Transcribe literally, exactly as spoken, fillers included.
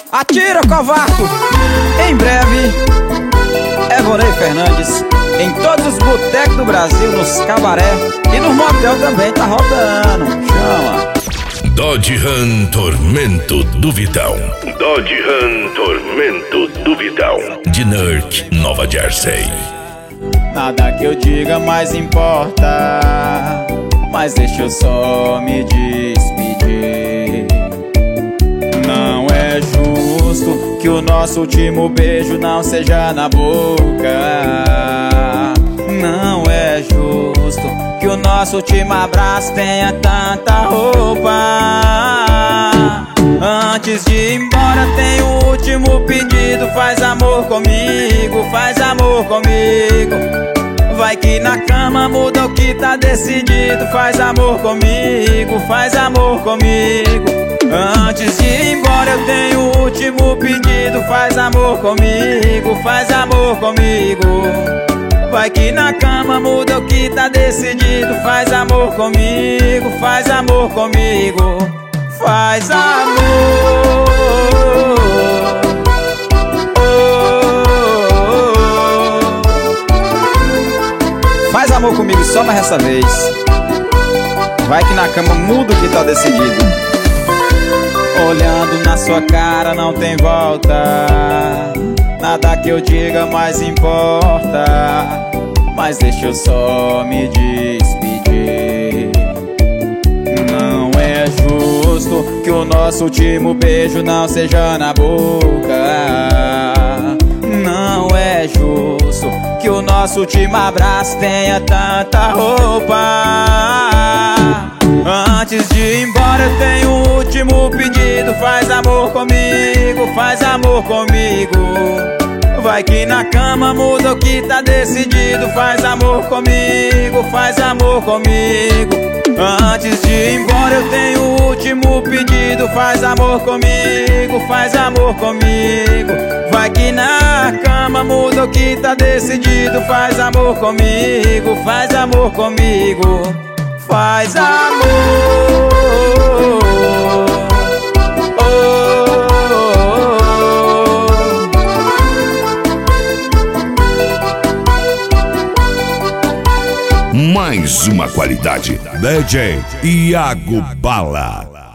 Atira, covarde! Em breve, Evonei Fernandes em todos os botecos do Brasil, nos cabaré e nos motel também tá rodando. Chama! Dodge Ram Tormento do Vitão. Dodge Ram Tormento do Vitão, de Newark, Nova Jersey. Nada que eu diga mais importa, mas deixa eu só me despedir. Não é justo que o nosso último beijo não seja na boca. Não é justo que o nosso último abraço tenha tanta roupa. Antes de ir embora tem o último pedido: faz amor comigo, faz amor comigo. Vai que na cama muda o que tá decidido. Faz amor comigo, faz amor comigo. Antes de ir embora eu tenho o último pedido: faz amor comigo, faz amor comigo. Vai que na cama muda o que tá decidido. Faz amor comigo, faz amor comigo. Faz amor. Faz amor comigo só mais essa vez. Vai que na cama muda o que tá decidido. Olhando na sua cara não tem volta. Nada que eu diga mais importa, mas deixa eu só me despedir. Não é justo que o nosso último beijo não seja na boca. Não é justo que o nosso último abraço tenha tanta roupa. Antes de ir embora eu tenho o último pedido: faz amor comigo, faz amor comigo. Vai que na cama muda o que tá decidido. Faz amor comigo, faz amor comigo. Antes de ir embora eu tenho o último pedido: faz amor comigo, faz amor comigo. Vai que na cama muda o que tá decidido. Faz amor comigo, faz amor comigo. Faz amor. Mais uma qualidade. D J Iago Bala.